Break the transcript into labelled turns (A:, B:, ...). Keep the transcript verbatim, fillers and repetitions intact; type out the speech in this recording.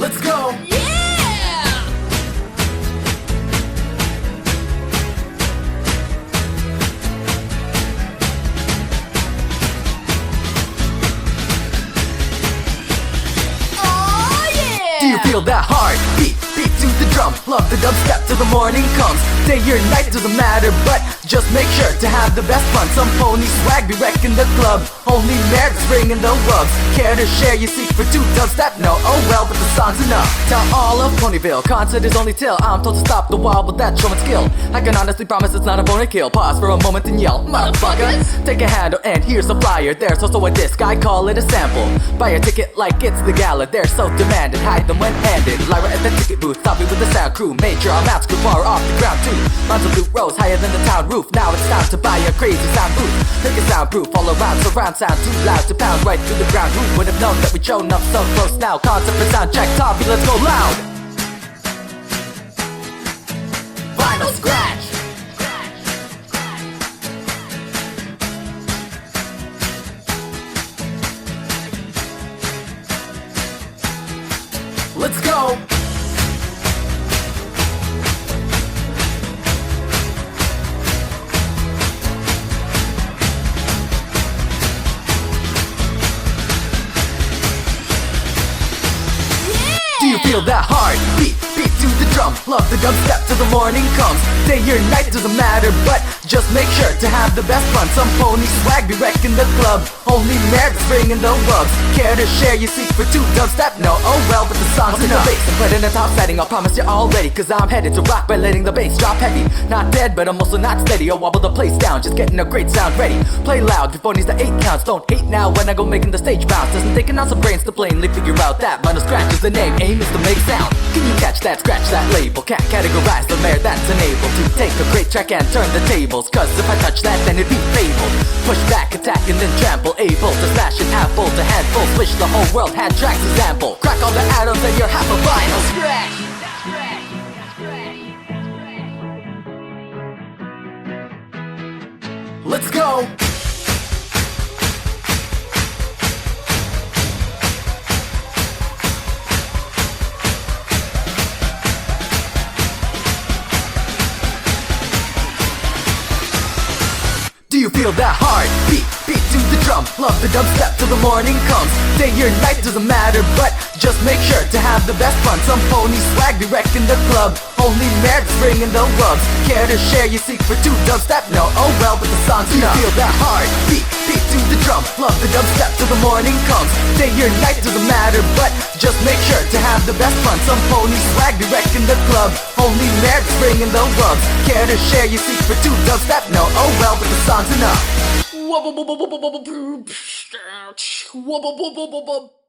A: Let's go!
B: Yeah! Oh yeah!
A: Do you feel that heart beat? Beat to the drum, love the dubstep till the morning comes. Day or night doesn't matter, but just make sure to have the best fun. Some pony swag be wrecking the club, only nerds ringing the rubs. Care to share your secret to dubstep? No, oh well, but the song's enough. Tell all of Ponyville, concert is only till I'm told to stop the wall with that showman skill. I can honestly promise it's not a pony kill. Pause for a moment and yell, motherfucker. Take a handle and here's a flyer. There's also a disc, I call it a sample. Buy a ticket like it's the gala, they're so demanded. Hide them when handed. Lyra at the ticket booth, thought we with the sound crew. Made sure our maps grew far off the ground too. Lines of loot rose higher than the town roof. Now it's time to buy a crazy sound booth. Make it soundproof all around, surround sound too loud to pound right through the ground. Who would have known that we'd shown up so close now? Concept and sound check, Tommy, let's go loud. Vinyl scratch. Let's go. Do you feel that heart beat? Beat to the drum, love the dubstep till the morning comes. Day or night doesn't matter, but just make sure to have the best fun. Some pony swag be wrecking the club, only nerds ringing the rubs. Care to share your secret to dubstep? No, oh well, but the song's enough. Bass and put in a top setting, I'll promise you're all ready, cause I'm headed to rock by letting the bass drop heavy. Not dead, but I'm also not steady. I'll wobble the place down, just getting a great sound ready. Play loud before needs the eight counts. Don't hate now when I go making the stage bounce. Doesn't take an ounce of brains to plainly figure out that Vinyl scratch is the name, aim is to make sound. Can you catch that, scratch that label? Can't categorize the mayor that's unable to take a great track and turn the tables. Cause if I touch that, then it'd be fabled. Push back, attack, and then trample. Able to smash an apple to handful. Switch the whole world, hand tracks example. Crack all the atoms and you're half a vinyl scratch. Let's go! Do you feel that heart beat? Beat to the drum, love the dubstep till the morning comes. Day or night doesn't matter, but just make sure to have the best fun. Some pony swag be wrecking the club, only nerds ringing the rubs. Care to share your secret to dubstep? No, oh well, but the song's enough. Do you feel that heart beat? Beat to the drum, love the dubstep till the morning comes. Day or night doesn't matter, but just make sure to have the best fun. Some pony swag be wrecking the club, only nerds ringing the rubs. Care to share your secret to dubstep? No, oh well, but the song's enough.
B: Wubba bubba bubba bubba bubba. Wubba bubba bubba.